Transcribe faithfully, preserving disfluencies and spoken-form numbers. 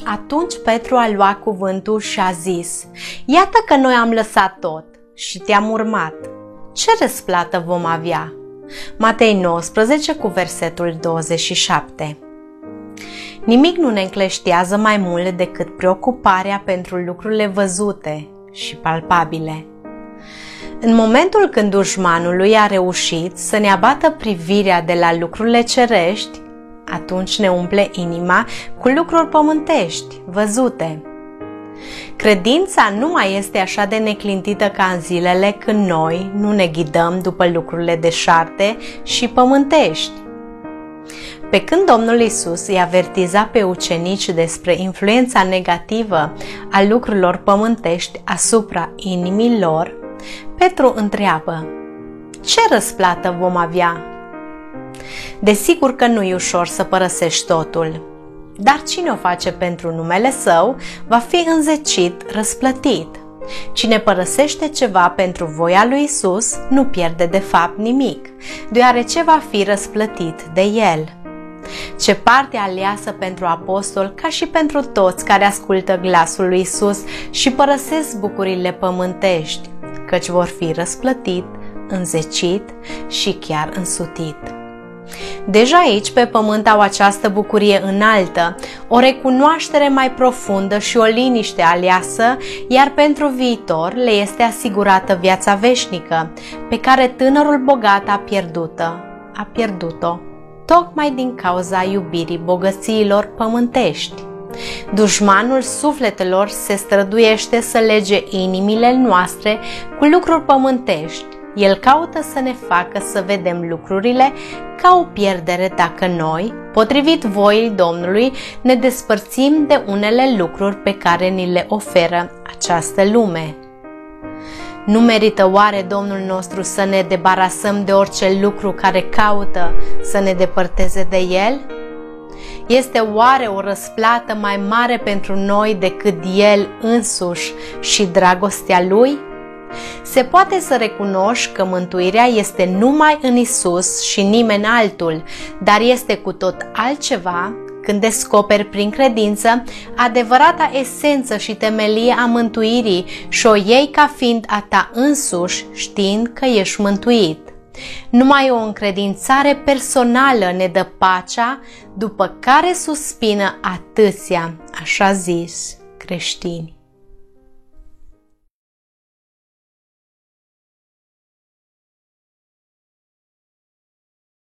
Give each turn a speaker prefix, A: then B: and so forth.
A: Atunci Petru a luat cuvântul și a zis: iată că noi am lăsat tot și te-am urmat. Ce răsplată vom avea? Matei nouăsprezece cu versetul douăzeci și șapte. Nimic nu ne încleștează mai mult decât preocuparea pentru lucrurile văzute și palpabile. În momentul când dușmanului a reușit să ne abată privirea de la lucrurile cerești, atunci ne umple inima cu lucruri pământești, văzute. Credința nu mai este așa de neclintită ca în zilele când noi nu ne ghidăm după lucrurile deșarte și pământești. Pe când Domnul Iisus îi avertiza pe ucenici despre influența negativă a lucrurilor pământești asupra inimii lor, Petru întreabă: ce răsplată vom avea? Desigur că nu e ușor să părăsești totul, dar cine o face pentru numele Său va fi înzecit, răsplătit. Cine părăsește ceva pentru voia lui Iisus nu pierde de fapt nimic, deoarece va fi răsplătit de El. Ce parte aleasă pentru apostol, ca și pentru toți care ascultă glasul lui Iisus și părăsesc bucurile pământești, căci vor fi răsplătit, înzecit și chiar însutit. Deja aici pe pământ au această bucurie înaltă, o recunoaștere mai profundă și o liniște aleasă, iar pentru viitor le este asigurată viața veșnică, pe care tânărul bogat a pierdut-o, a pierdut-o, tocmai din cauza iubirii bogățiilor pământești. Dușmanul sufletelor se străduiește să lege inimile noastre cu lucruri pământești. El caută să ne facă să vedem lucrurile ca o pierdere dacă noi, potrivit voii Domnului, ne despărțim de unele lucruri pe care ni le oferă această lume. Nu merită oare Domnul nostru să ne debarasăm de orice lucru care caută să ne depărteze de El? Este oare o răsplată mai mare pentru noi decât El însuși și dragostea Lui? Se poate să recunoști că mântuirea este numai în Isus și nimeni altul, dar este cu tot altceva când descoperi prin credință adevărata esență și temelie a mântuirii și o iei ca fiind a ta însuși, știind că ești mântuit. Numai o încredințare personală ne dă pacea, după care suspină atâția, așa zis, creștini.